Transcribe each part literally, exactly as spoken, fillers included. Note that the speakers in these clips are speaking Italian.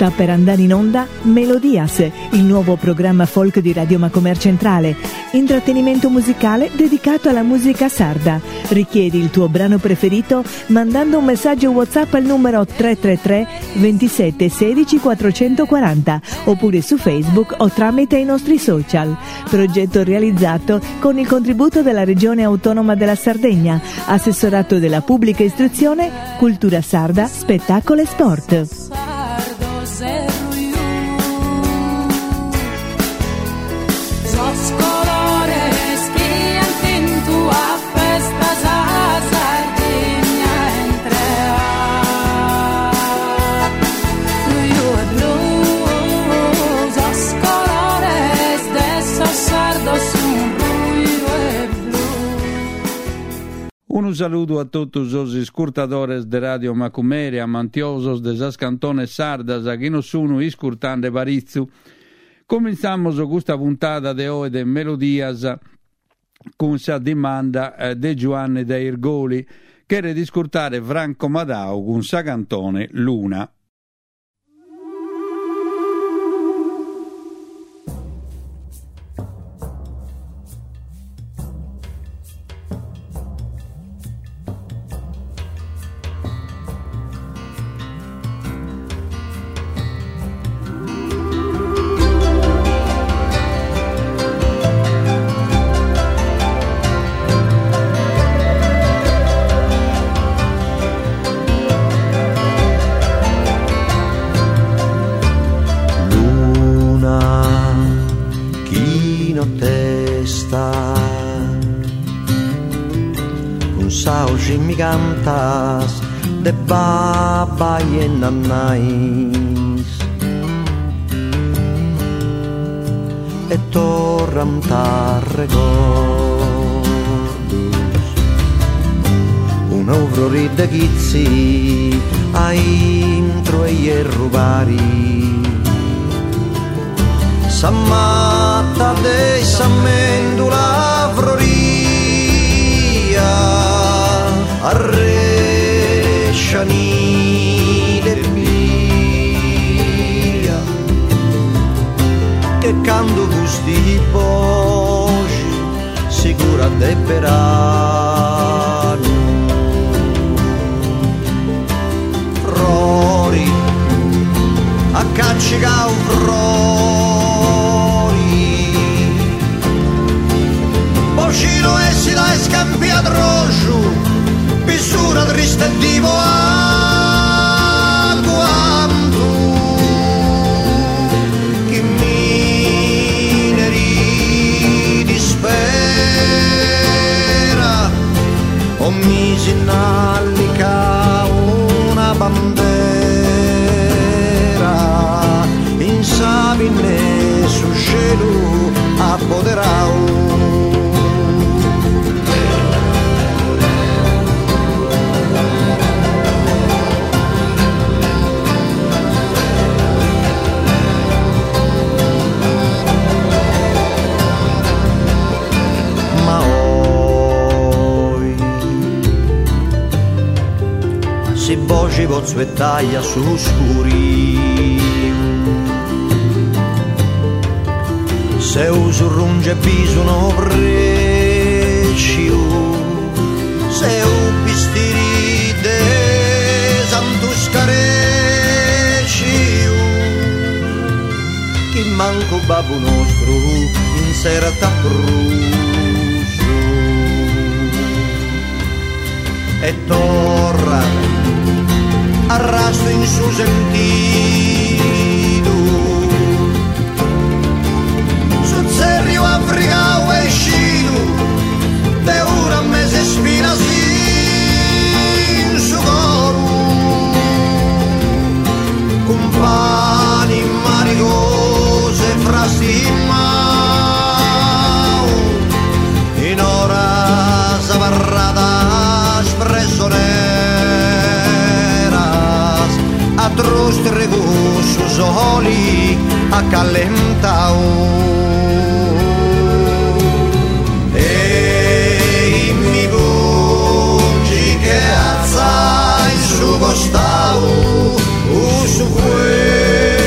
Sta per andare in onda Melodias, il nuovo programma folk di Radio Macomer Centrale, intrattenimento musicale dedicato alla musica sarda. Richiedi il tuo brano preferito mandando un messaggio WhatsApp al numero tre tre tre ventisette sedici quattrocentoquaranta oppure su Facebook o tramite i nostri social. Progetto realizzato con il contributo della Regione Autonoma della Sardegna, Assessorato della Pubblica Istruzione, Cultura Sarda, Spettacolo e Sport. Un saludo a todos os escutadores de Radio Macumere, amantiosos de esas cantones sardas, a que non sono iscurtando barizzu. Cominciamos questa puntata de hoy de Melodias con sa demanda eh, de Giovanni de Irgoli, che era di scurtare Franco Madao con sa cantone Luna. Mi cantas de baba y nannais e torram tar recordus un aurori de ghizzi a intro e rubari s'ammata de s'ammendula floria arresciani de via che canto gusti poci sicura de perano frori a caccica un frori bocino e si la scampia drosciu Pissura triste e divo a quanto chi mineri di spera o misi in allica una bandera in sabine su cielo appoderau si voci pozzo e taglia su scuri se uso runge bisuno precio se u pistiri de santus careccio chi manco babbo nostro in serata crucio e torra arrasto in su sentido sul serio africano e scino de ora mese spina in su coro compagni maricose frasti in mano in ora savarrata espresso atros tregusos oli accalentau e mi voci che alzai su costau su quel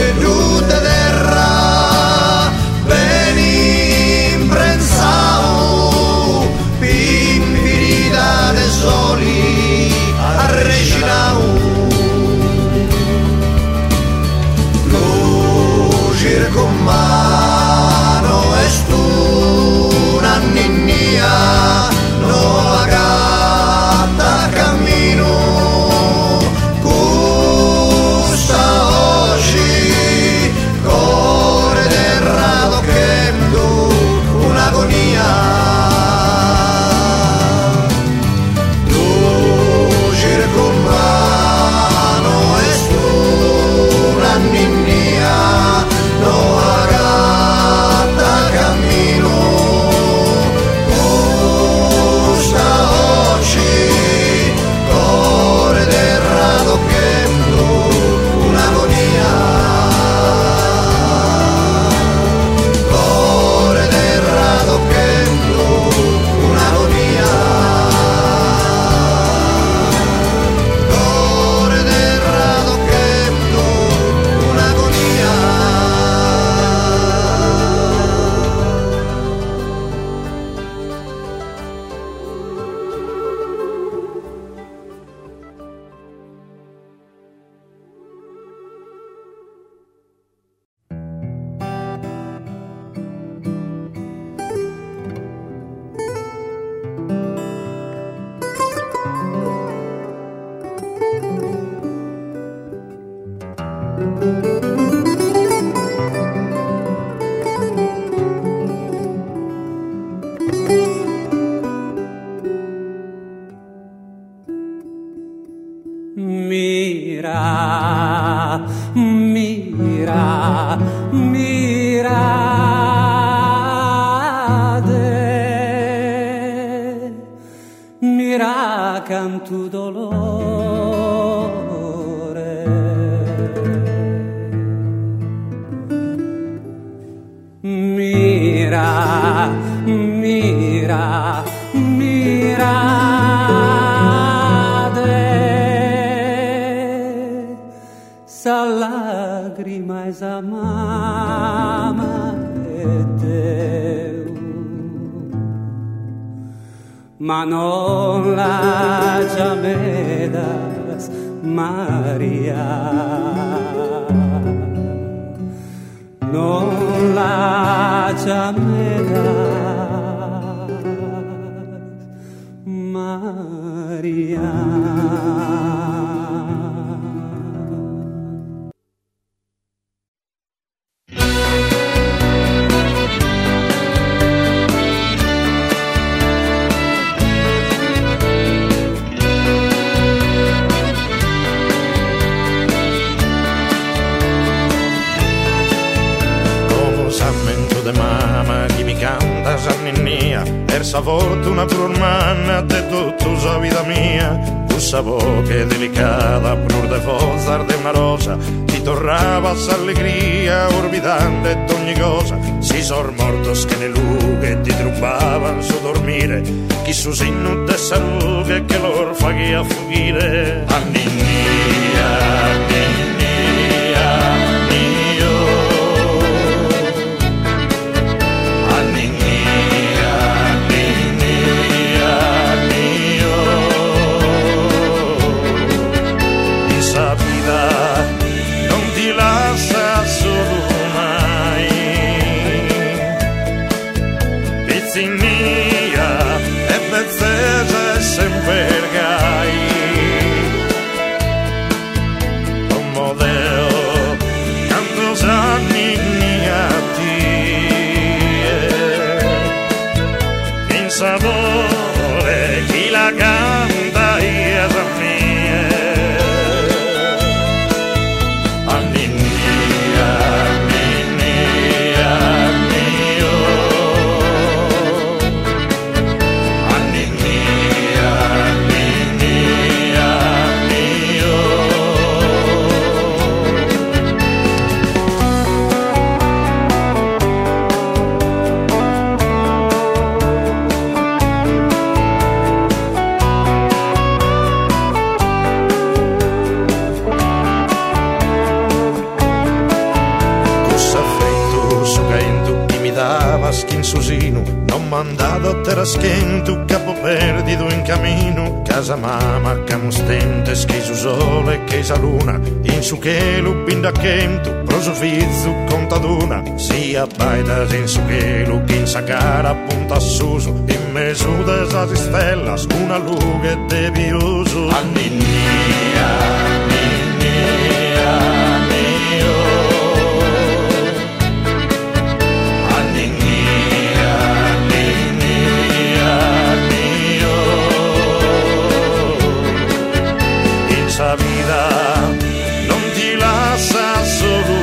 Mira, mira, mirade, mira canto dolore, mira, mira, mira. Sa lagrima esa mama e Deu, ma non la llamedas Maria, non la llamedas Maria. Per sa fortuna pur manna de tutto sa vita mia, tu sa boca delicata pur de forza de una rosa, ti tornava s'allegria orbitante d'ogni cosa, si sor mortos che ne lughe ti trubavan su dormire, chi su sinno de sa lughe che lor fa chi a fuggire. Anninnia, anninnia, schento capo perdido in cammino, casa mamma camo stente schiso sole che sa luna, in su che lupinda chento prosofizzo contaduna, sia baida in su che in sa cara punta suso, in mesu de sa stella una luga de biuso. Anninnia, esa vida non ti lascia solo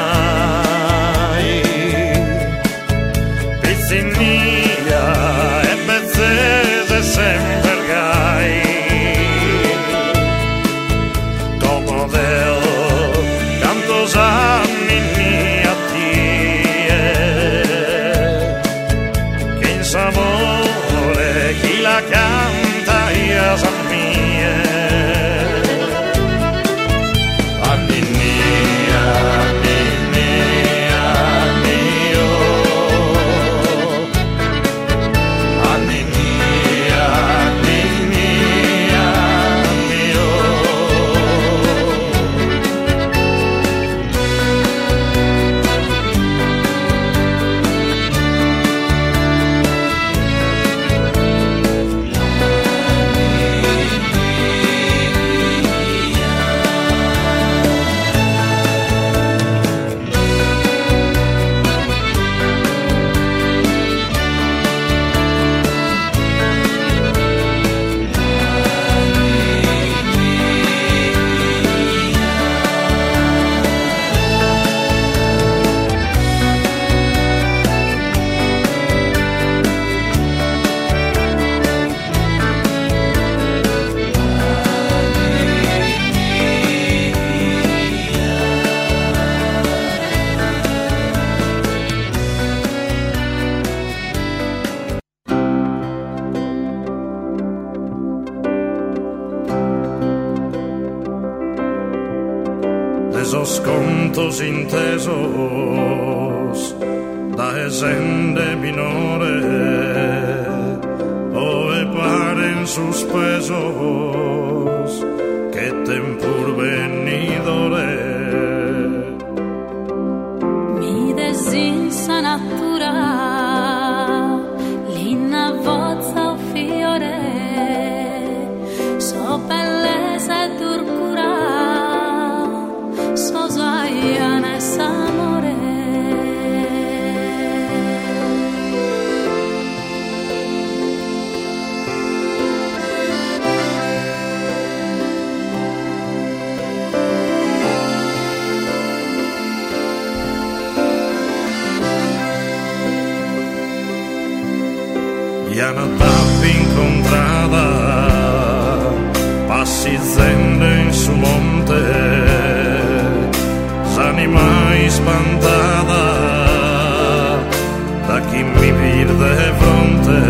mai, pezzinnia e pezzese sempre gai, esos contos intesos da esende minore o e paren suspesos che tempur venidore mi desinsa natura l'inna vozza o fiore so bellezza e turcura so saiana e s'amore e una tappa incontrata passi zende in su monte s'anima spantata da chi mi vide fronte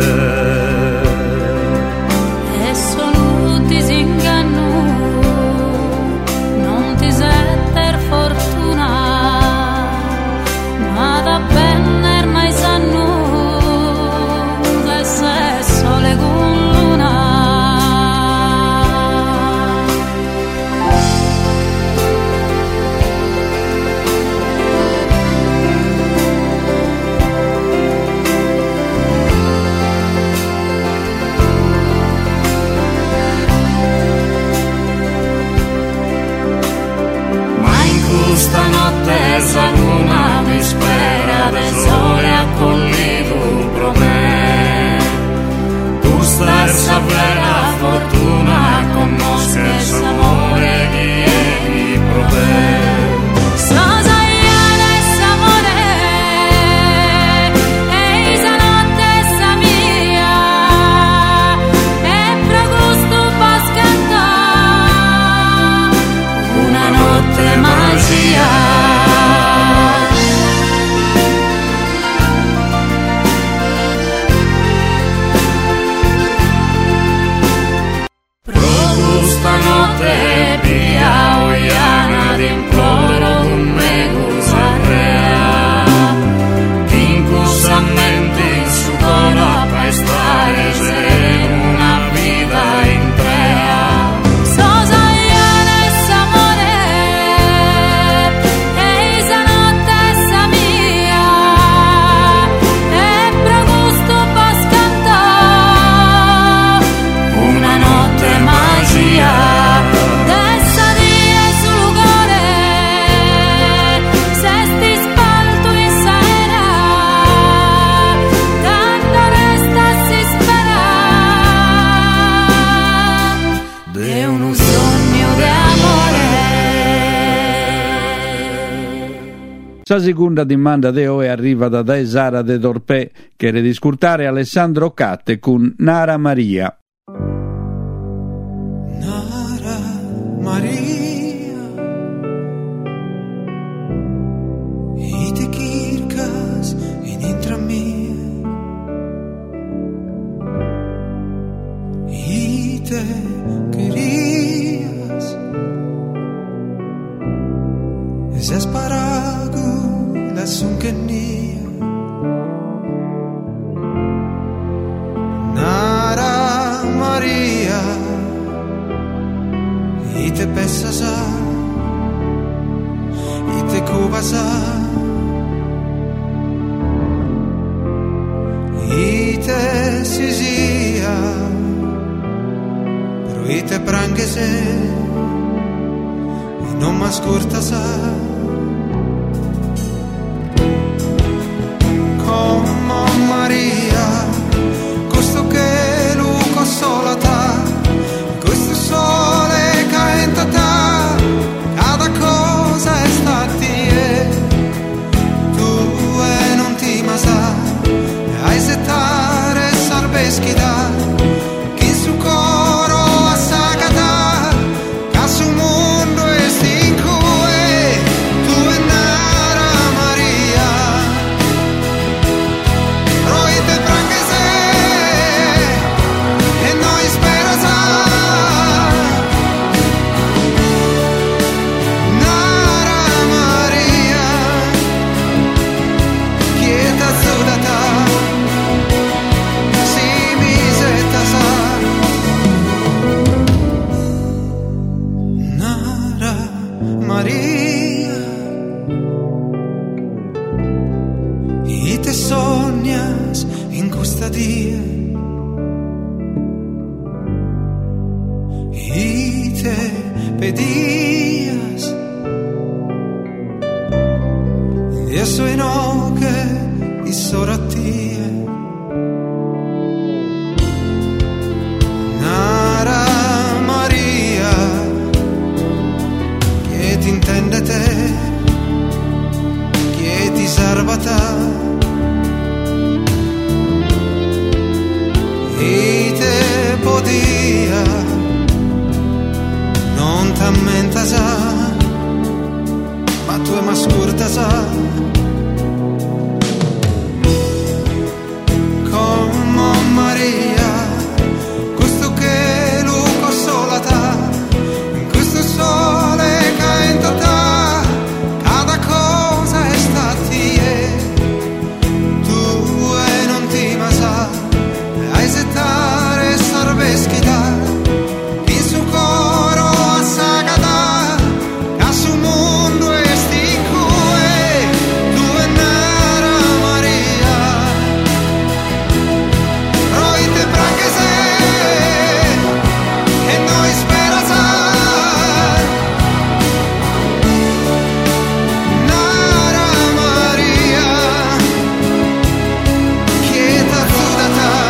e solo disinganno non ti setter fortuna ma da benner mai sanno sole con luna ma in questa notte sa luna mi spera de sole a collido pro me essa vera fortuna conosce s'amore che mi provè Sosaiana e s'amore e isa notte sa mia e pro gusto pas cantare una notte magia stanotte via oiana d'imploro con me gusarrea incusamente in su coro a stare una vita intera Sosaiana e s'amore e isa notte sa mia e pro gusto pas cantare una notte magia dessa die sul lugar se sti spalto in saera tanto resta si spera de un sogno de amore. La seconda domanda di oggi arriva da Daesara de Dorpè che è di scurtare Alessandro Catte con Nara Maria. Nara Maria, ite kirkas in intra mie, ite querías, ese esparago la sunkenía. Nara Maria, ite pesasa, ite kubasa, ite sisia, pero ite prangese, e non m'ascoltasa. Como Maria, questo che luco solata, questo sole caentata, cada cosa è statie, tu e non ti masa, hai settare sarbeschi da, chi su coro a sagata, ca su mondo e stinque, tu e Nara Maria, roite Maria, y te soñas in questa dia, y te pedías, y eso y no que y soratie. Nara Maria, che ti intende te, che ti serva te. E te podia non t'ammenta sa, ma tu è ma scurta sa, come Maria, questo che luco sola ta, in questo sole che in totà, cada cosa è statie, tu e non ti ma sa, ai settare sarveschita, in su coro a sagada, a su mondo e sti cue, tu e nera Maria, roi te branche se, e noi spera sa, nera Maria, che t'azzuda ta.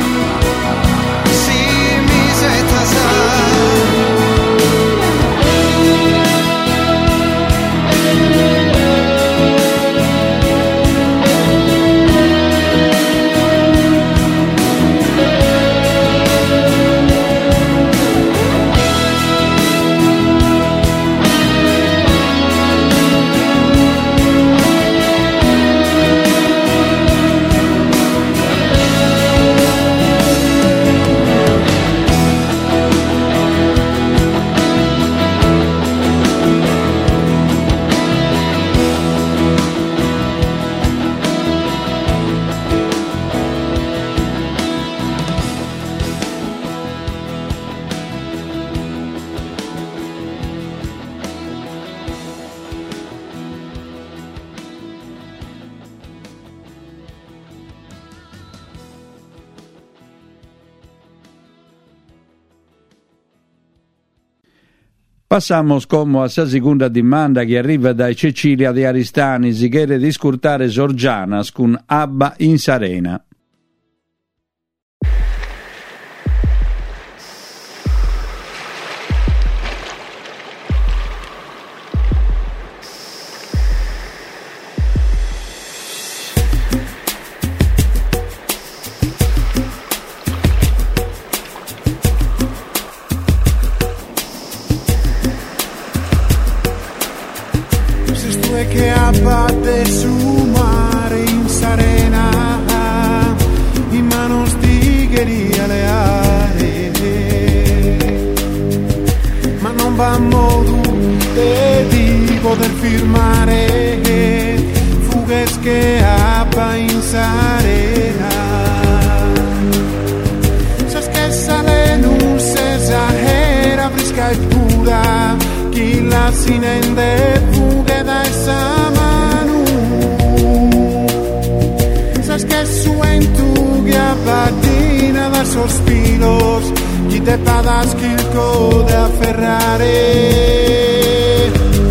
Passamos como a sa seconda dimanda che arriva da Cecilia di Aristani, si chiede di scurtare Sorgianas con Abba in Sarena. Che abbatte su mare in Sarena, in mano stigheria le aree, ma non va modo di poter firmare fughes che abba in Sarena. Sas che sale non se esagera, fresca e pura, chi la si nende fughe da essa mano. Sas che suen tu che abbatina da sospiros, chi te padas il code a ferrare.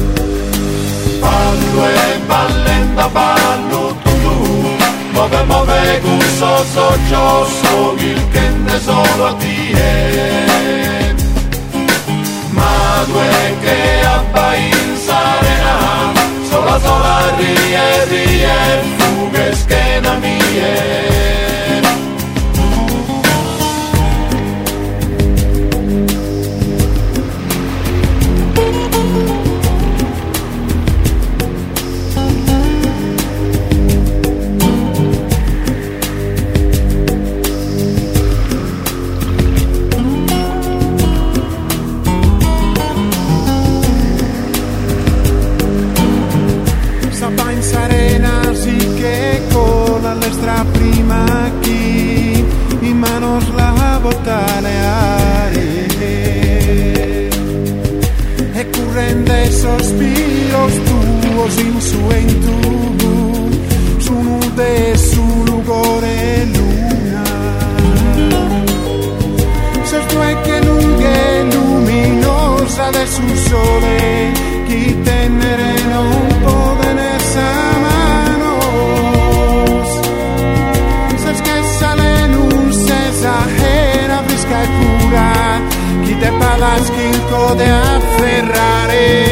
Ballo e ballenda ballo tu tu, muove muove gusto soggioso, il che ne solo a tie. Ma due che abba in Sarena, sola sola rie rie, fughe schena mie. suspiros tuos in su en tu su nude su lugore luna se tu è che lunghe luminosa del su sole chi tenere non può tenerse a manos se che sale non se esagera fresca e pura chi te paga schilco de afferrare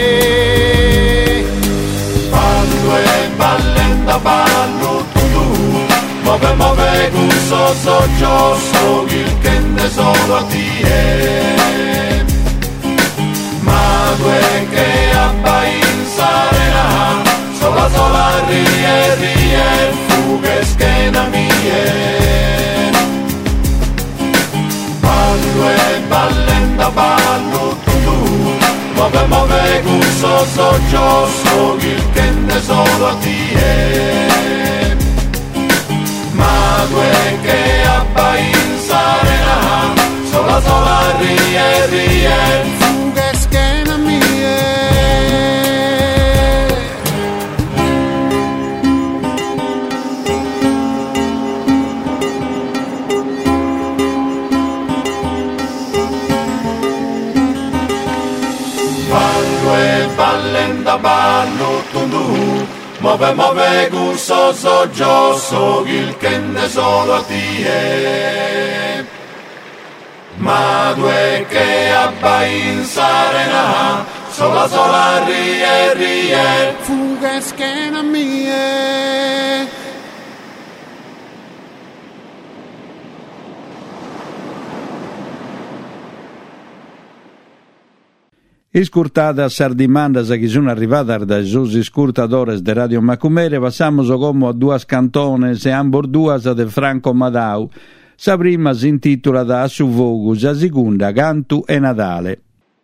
ballo e ballenda ballo tu tu move move gusto so yo so il che ne solo a ti è ma due che abba in sarena sola sola rie rie fughe schena mie ballo e ballenda ballo tu tu move move gusto so yo so il che ne solo a ti è ma due che abba in sarena sola sola rie rie fughe schena mie ballo e ballenda ballo tundu move move gusto so yo so il che ne solo a ti è ma due che abba in sarena sola sola rie rie fughe schena mie Iscurtada sardimandas che sono arrivate da sus iscurtadores de Radio Macumere, passamos como a duas cantones e ambor duas de Franco Madau. Sa prima si intitola da Su Vogu, sa seconda Cantu e Natale.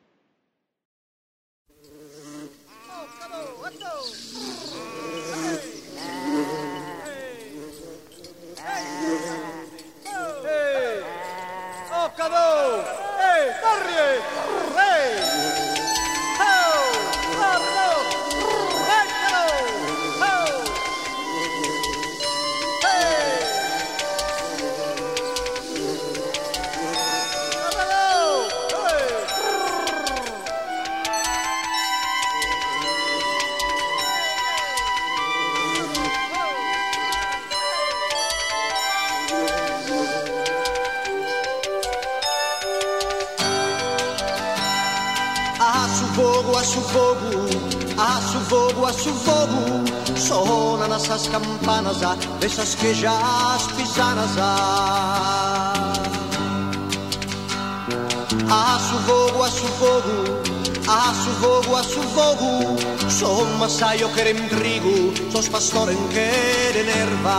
Essas campanas, dessas que já pisanas a su fogo, a su fogo, a su fogo, a su fogo. Somma sai io che remtrigo, sos pastore in che de nerva.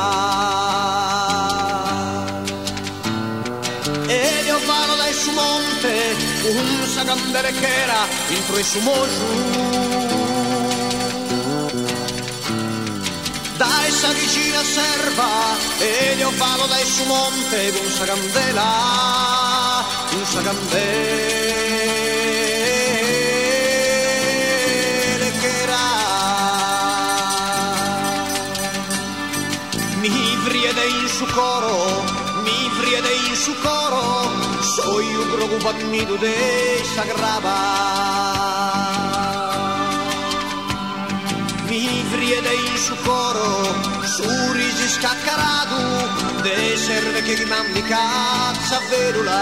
E io vado dai su monte, un sagandere che era in tre su mogiù. Dai sa vicina serva e io vado dai su monte con sa candela, con sa candele che era. Mi vriede in su coro, mi vriede in su coro, so io preoccupannito de sa grava. Mi vriede in su coro, su risi scaccarato, de serve che mi mandi cazza verula.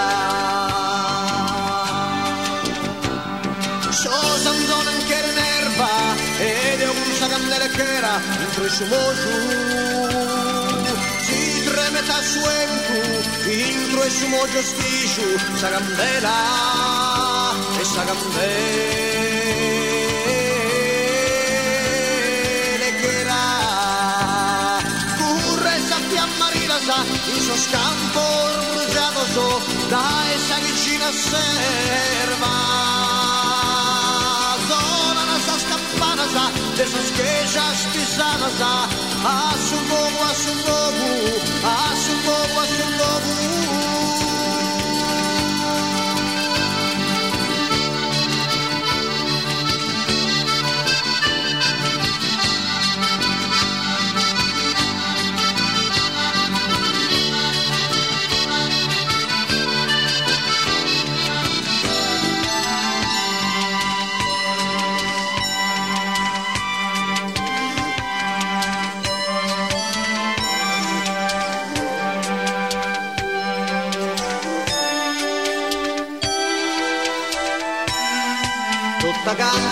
So sanzone anche le nerva, ed è un sa candele che era, intro su mogiù. Si tremeta su encu, intro e su mogiù stisciu, sa candela, e sa candela. In so scampo bruciato so da essa vicina serva zona na sa scampana sa de so scheja spisana sa a su fogo a su fogo a su fogo a su fogo.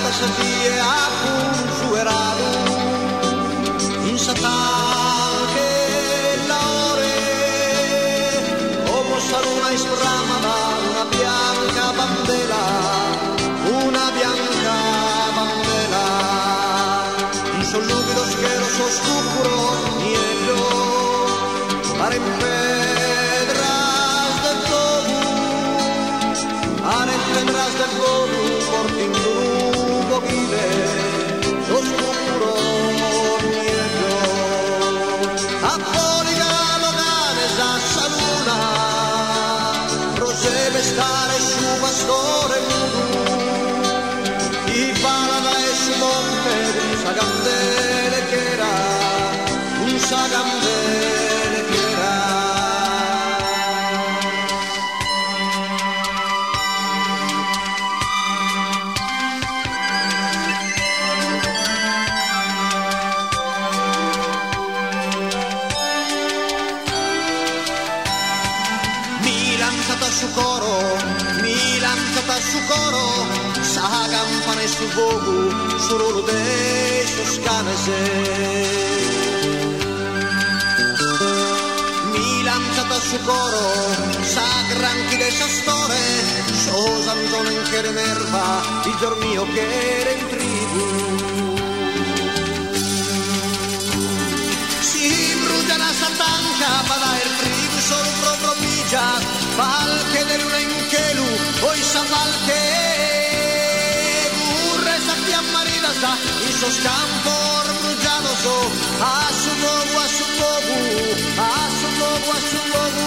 bianca se vie a consuerado in Satan che l'ore come saluna isbramada una bianca bandera una bianca bandera in sol lubido schiero oscuro nieblo pare in pedras del globo pare in pedras del globo porti in lungo chile oscuro nieblo a fuori gallo ganesa saluna procede stare su pastore i parada e su monte un sagandele che era un sagandele che era mi lanciata su coro mi lanciata su coro sa campane su vogu su rolo de toscanese mi lanciata su coro sa granchi de sastore so santone in che nerva il dormio che era in tribù si brucia la satanca pada il tribu solo proprio pigia valche de luna in chelu poi sa valche in so scampo brucianoso a su poco a su poco a su poco a su poco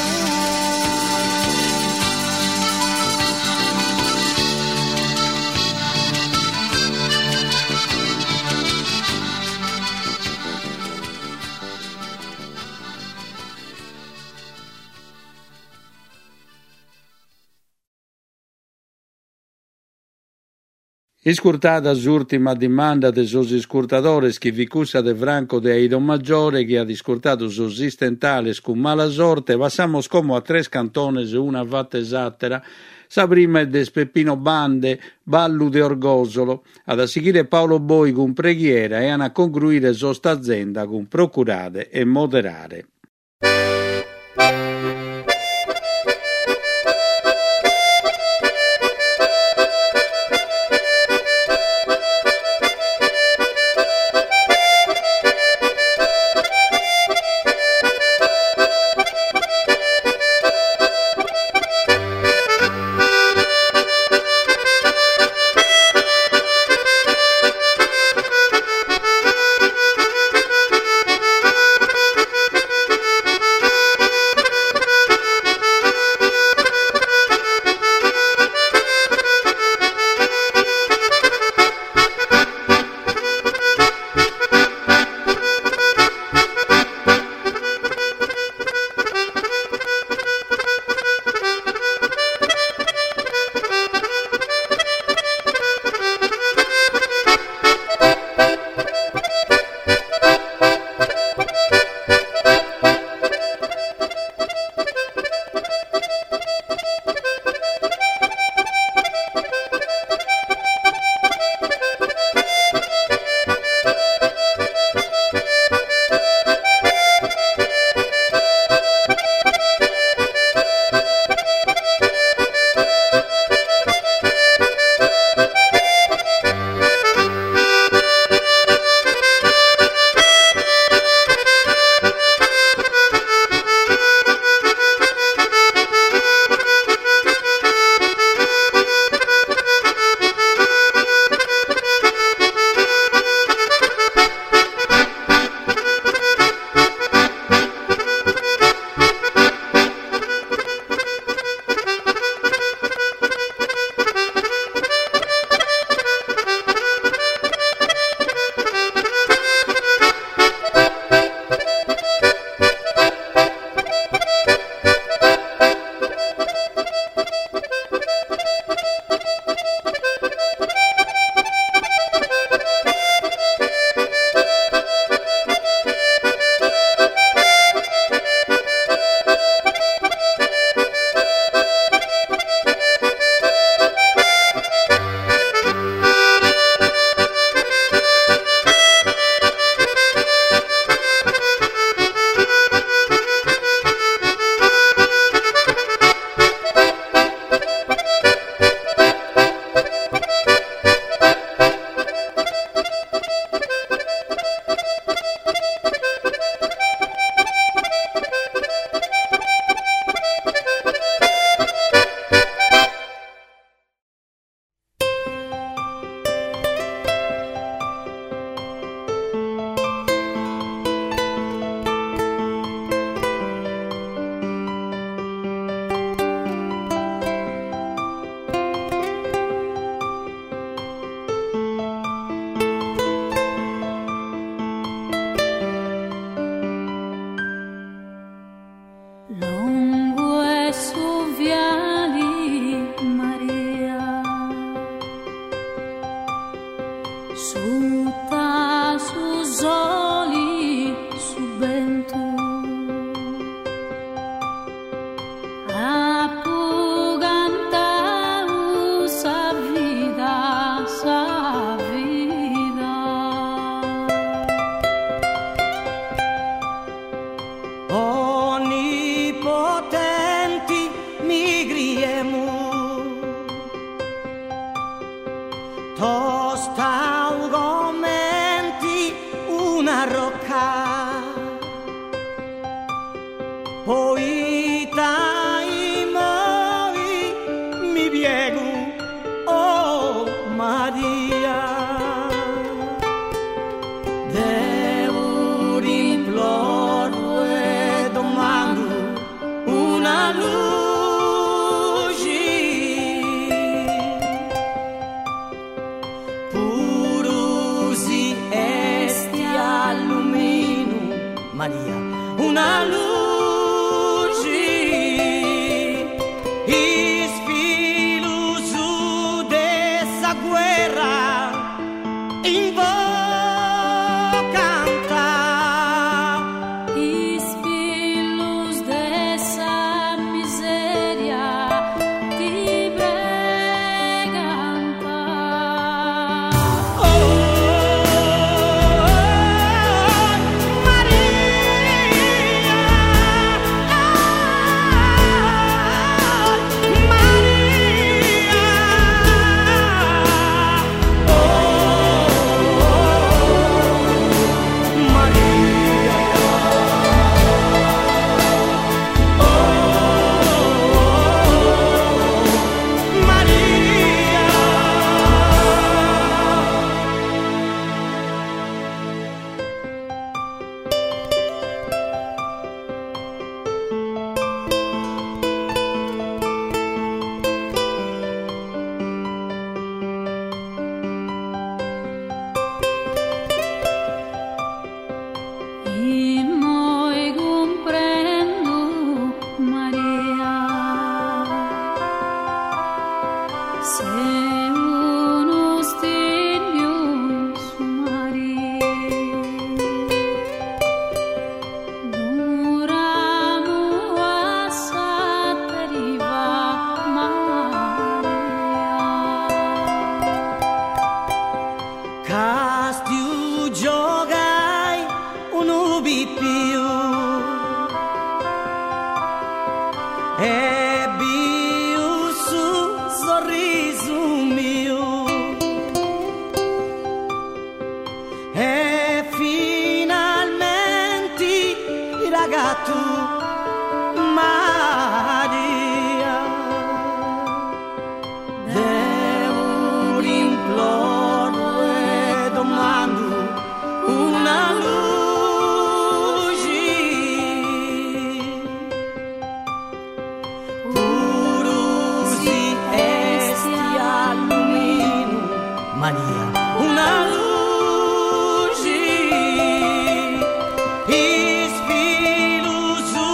Iscurtada l'ultima domanda de sos iscurtadores che vi cussa de Franco de Eidon Maggiore che ha discurtato sos istentales con mala sorte, passamos como a tres cantones e una vatta esattera, sa prima è de Peppino Bande, Ballu de Orgosolo, ad a seguire Paolo Boi con preghiera e a concluire sosta azienda con procurare e moderare. Suta su soli su vento appugantau sa vida sa vida onnipotenti mi griemu tostau gomenti una rocca poi tai moi mi piego oh Maria devo imploro e domando una luce Maria, una luce, ispiro su dessa guerra, invocanta, ispilus dessa miseria ti preganta. Oh, Castiu giogai un ubi più ebbi un su sorriso mio e finalmente il ragazzo Maria devo imploro una luce puro si esti allumino Maria una luce ispiro su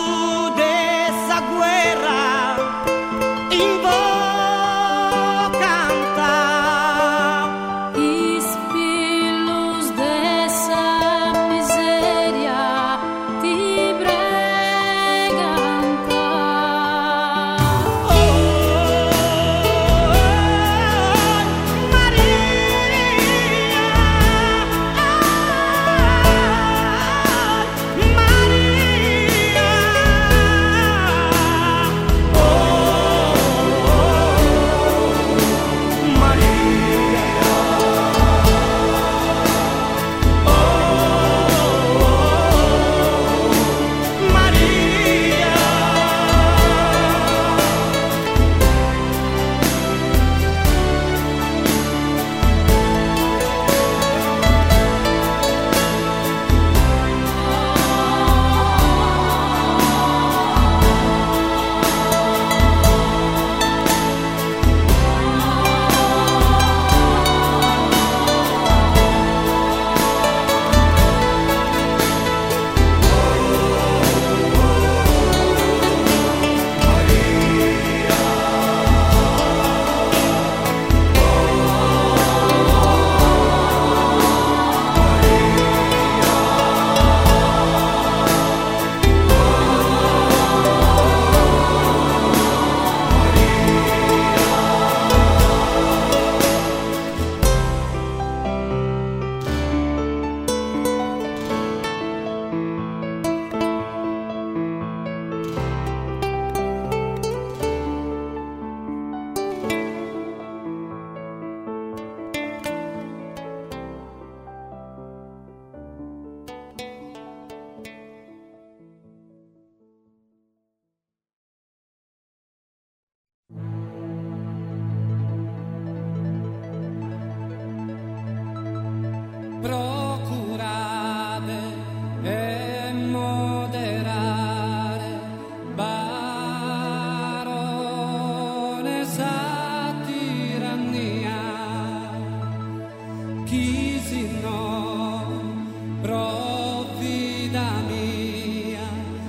disi no, pro vida mia,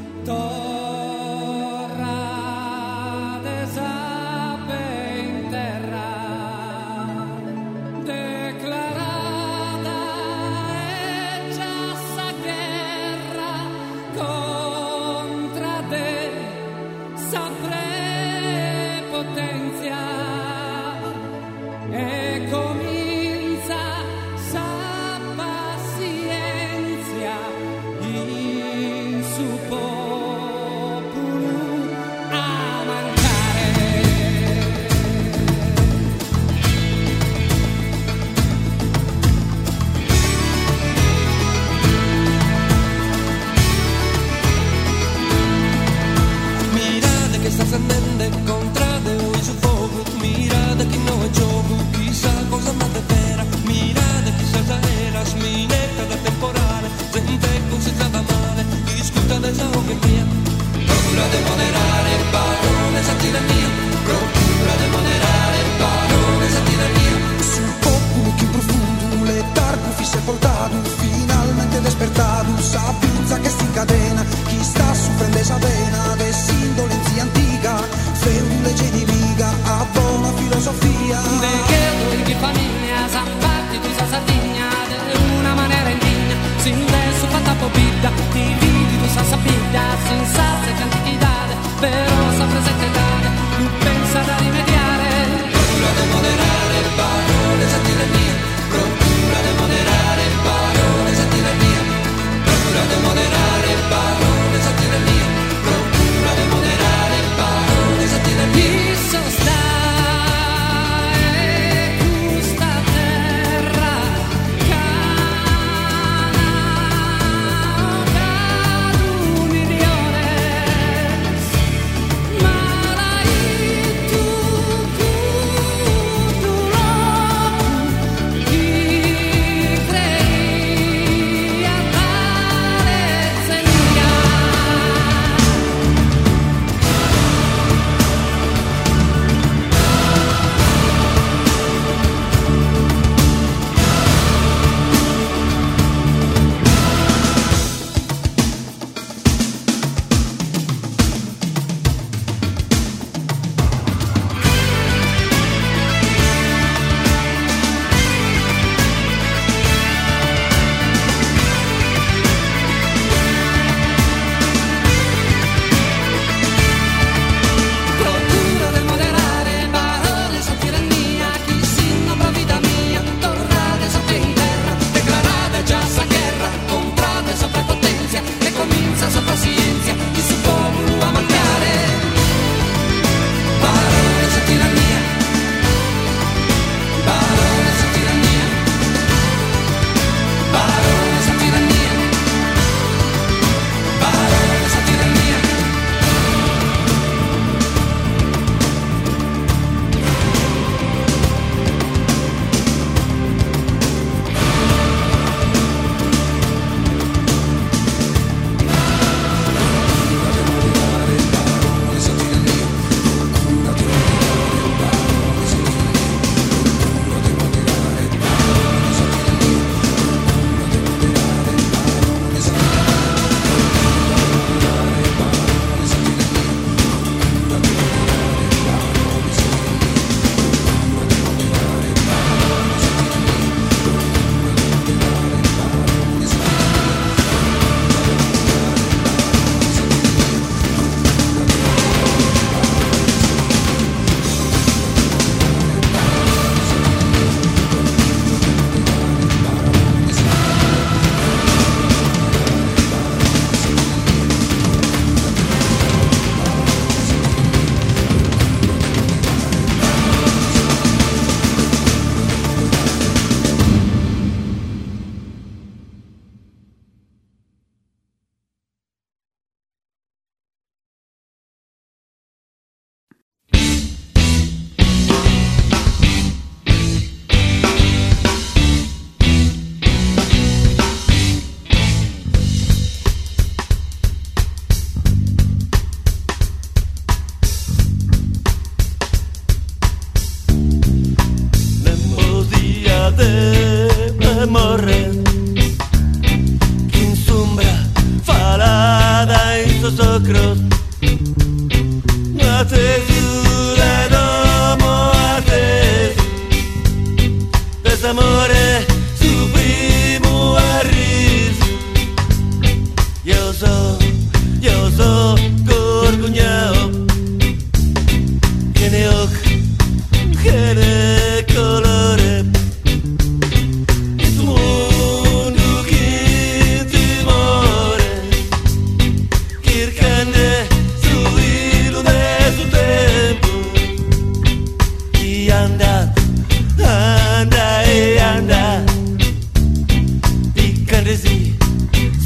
torra de sape in terra, declarata e già sa guerra contra te, sa prepotenzia e comincia sa pazienza in su popolo a mancare. Mirate che sta scendendo contrade o su fuoco, mirate che non è gioco, chissà cosa andate vera, mirate che senza era sminetta da temporale, gente considerata male, chi discuta del sao che mia, procura de moderare il barone, satira mia, procura de moderare il barone, satira mia, sul popolo che in profondo letargo fi sepoltato, finalmente despertato, sapienza che si incadena, chi sta soffrendo esa pena de indolenzia antica, feudule genimica, a buona filosofia. De che tu in famiglia, zampatti tu sa Sardegna, de una maniera indigna, sin adesso fatta popida, ti vidi tu sa sapida, sin salsa e antichità, però sa presente dare, tu pensa da rimediare. procura de moderare il barone, satira mia, procura de moderare il barone, satira mia, procura de moderare il barone, satira mia, procura de moderare il barone, satira mia. Chi sosta e questa terra, cana, cana.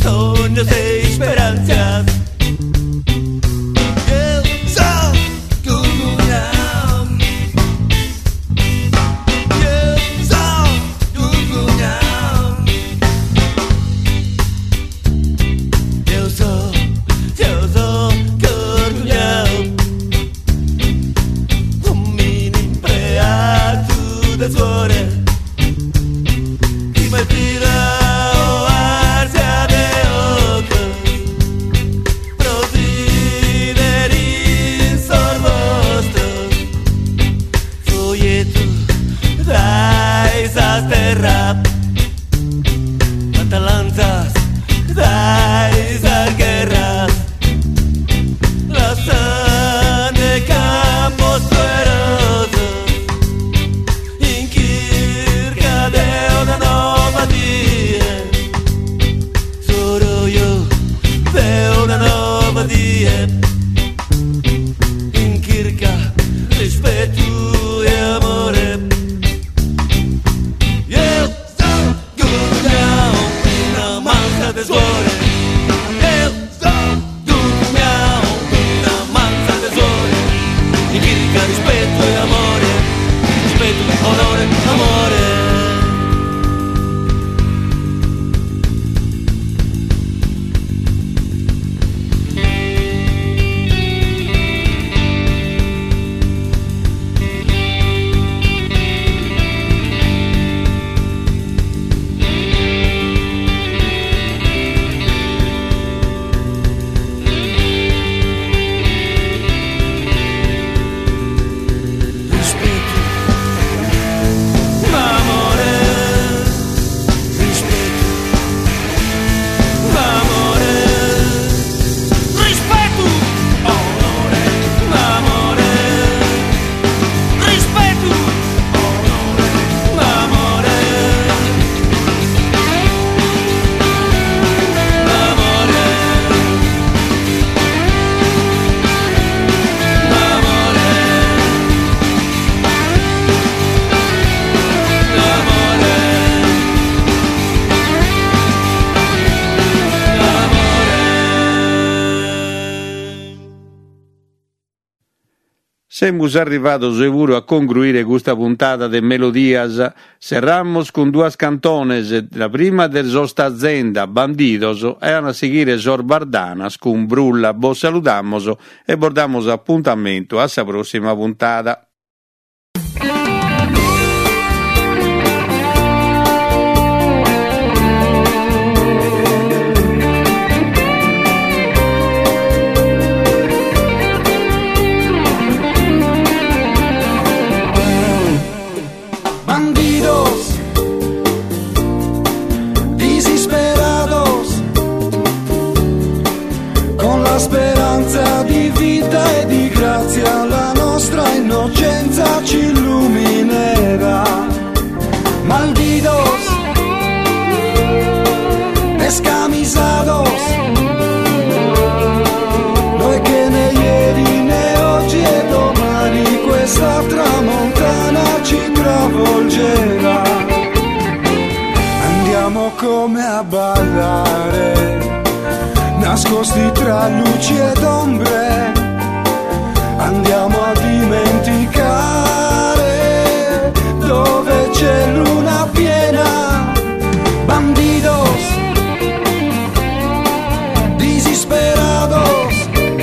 sueños e esperanzas. Eu sou Tucunhão. Eu sou Tucunhão. Eu sou, eu sou Tucunhão. Um menino empreado das horas que me tira o ar de oca. Prosideri sorvostos folleto dais as terra Atalantas dais as guerras las de campos fuerosos in cerca de una nuova dia. Sono io de una nuova dia in cerca rispetto e amore. Io sono Tucunhão, una mansa de suore. Io sono Tucunhão, una mansa de suore. In cerca rispetto e amore, rispetto, onore, amore. Semus arrivados seguro a concluire questa puntata de Melodias. Cerramos con duas cantones, la prima del Sosta Azienda, Bandidos, e a seguire Sorbardanas con Brulla. Vos saludamos e bordamos appuntamento a sa prossima puntata. Speranza di vita e di grazia, la nostra innocenza ci illuminerà. Malditos, descamisados, noi che né ieri né oggi e domani questa tramontana ci travolgerà. Andiamo come a ballare, nascosti tra luci ed ombre, andiamo a dimenticare dove c'è luna piena. Bandidos, desesperados,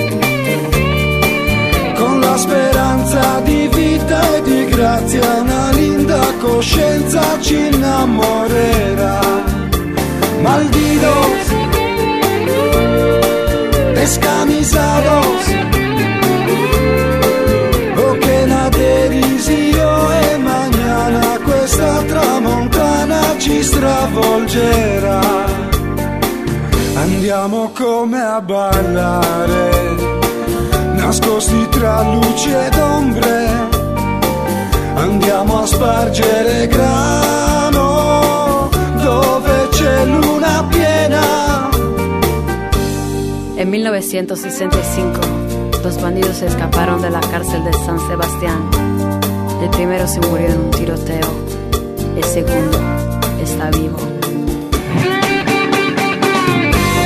con la speranza di vita e di grazia, una linda coscienza ci innamorerà. Malditos, descamisados, oh che na derisio e mañana questa tramontana ci stravolgerà. Andiamo come a ballare, nascosti tra luci ed ombre, andiamo a spargere grano dove c'è luna piena. En mil novecientos sesenta y cinco, dos bandidos se escaparon de la cárcel de San Sebastián. El primero se murió en un tiroteo, el segundo está vivo.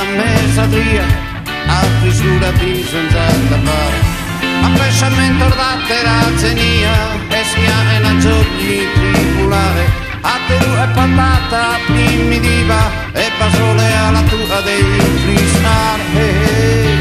mezzadria, a frisura di senza tappare. Ma pesciamento date razzenia, e sia e la giorni tribulare. A tu è patata primitiva, e pasole alla tua dei frisare.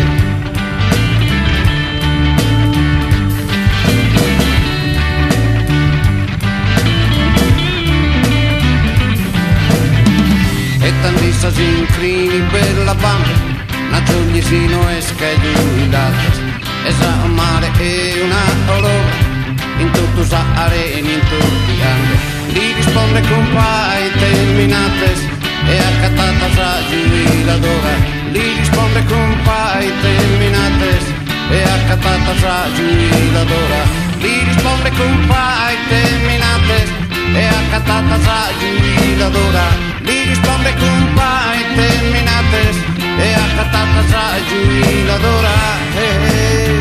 E tantissimi si incrini per la banda, una gioglissino e scheduilata. E sa mare e una olore, in tutto sa arena, in tutti gli anni. Li risponde compai terminates, e accattata sa giubiladora. Li risponde compai terminates, e accattata sa giubiladora. Li risponde compai terminates, e accattata sa giubiladora. Li risponde compai terminates, e accattata sa giubiladora. Eh, eh.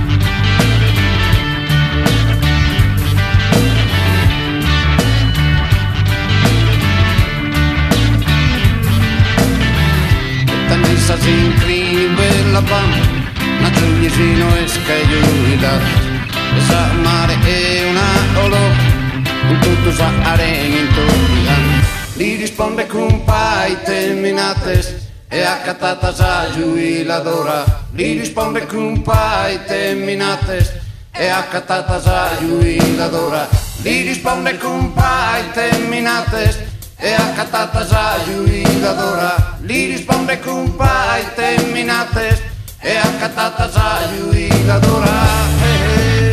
Messa si incrini per la banda, una giugliesino e scagliuilato. E sa mare e una olore, in tutto sa arena, in tutti gli anni. Li risponde compai terminates, e accattata sa giubiladora. Li risponde compai terminates, e accattata sa giubiladora. Li risponde compai terminates, e accattata sa giubiladora. Li risponde compai terminates, e accattata sa giubiladora. Eh, eh.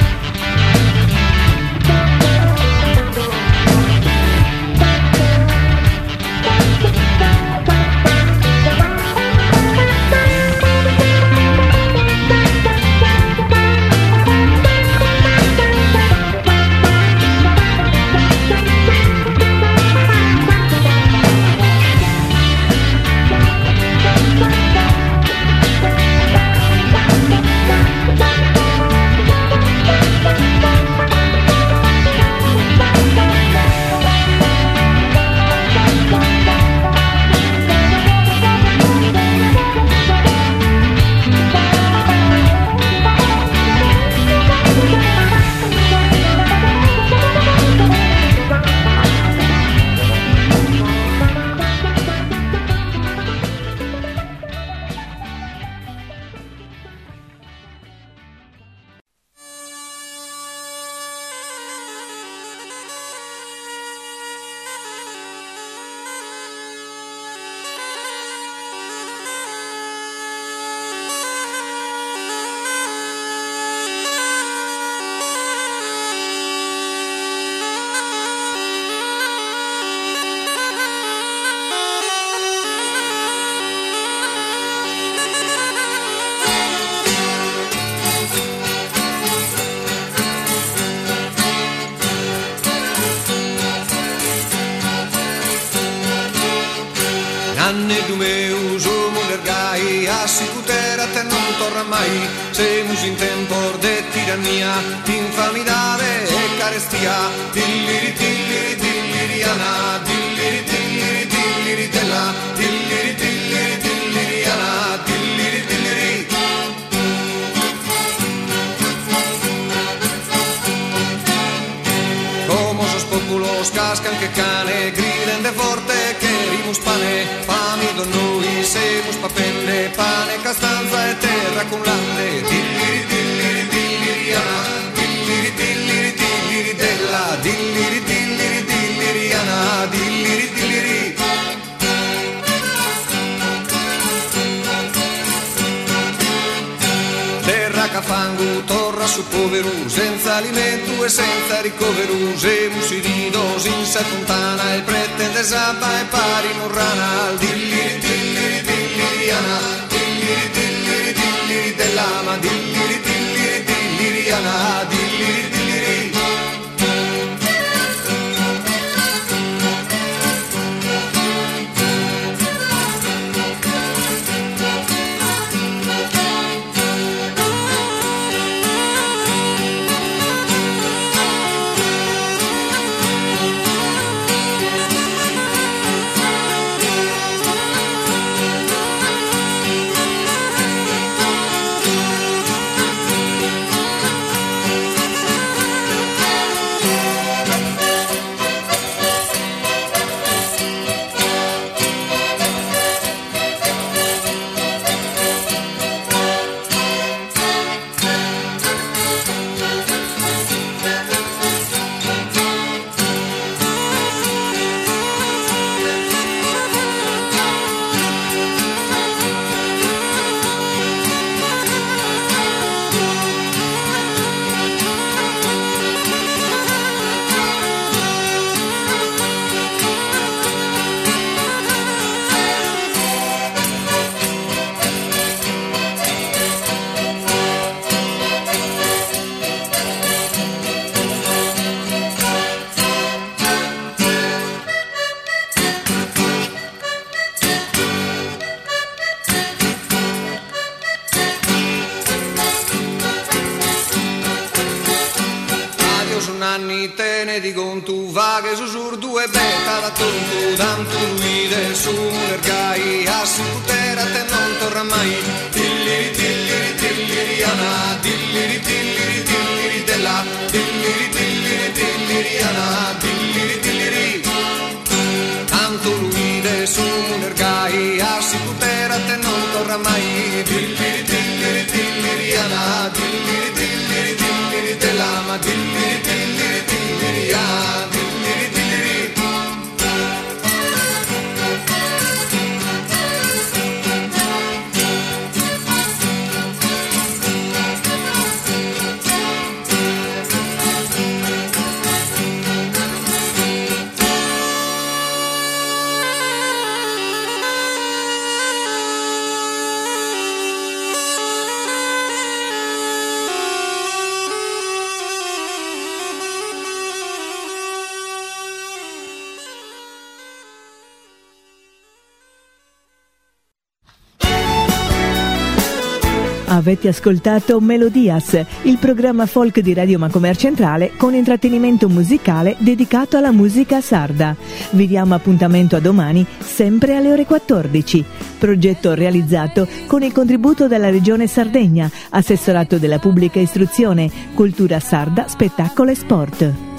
Anne du meu somo lergai, a sicutera te non torna mai. Semus in tempor de tirannia, infamidade e carestia. Dilliri dilliri dilliriana, dilliri dilliri dilliritella, dilliri dilliri dilliriana, dilliri dilliri. Como sos populos cascan que cane, griden de forte que rimus pane. Fami don noi semus papelle, pane, castanza e terra con lande. Dilliri dilliri dilliriana, dilliri dilliri dilliritella, dilliri dilliri dilliriana, dilliri dilliri. Terra cafangu, torra su povero, senza alimento e senza ricovero. Semus iridos, senza fontana, il pretende sabba e pari murrana. Dilliri dilliri dilliriana, dilliri dilliri dilliri dell'ama, dilliri dilliri dilliriana, dilliri dilliri. meta da tutto, tanto luide su l'ergai, a si putera te non torna mai. Tilliri tilliri tilliriana, tilliri tilliri tilliri della, tilliri tilliri tilliriana, tilliri tilliri. Tanto luide su l'ergai, a si putera te non torna mai. Tilliri tilliri tilliriana, tilliri tilliri tilliri della, ma tilliri tilliri tilliriana, tilliri tilliri. Avete ascoltato Melodias, il programma folk di Radio Macomer Centrale con intrattenimento musicale dedicato alla musica sarda. Vi diamo appuntamento a domani, sempre alle ore quattordici. Progetto realizzato con il contributo della Regione Sardegna, Assessorato della Pubblica Istruzione, Cultura Sarda, Spettacolo e Sport.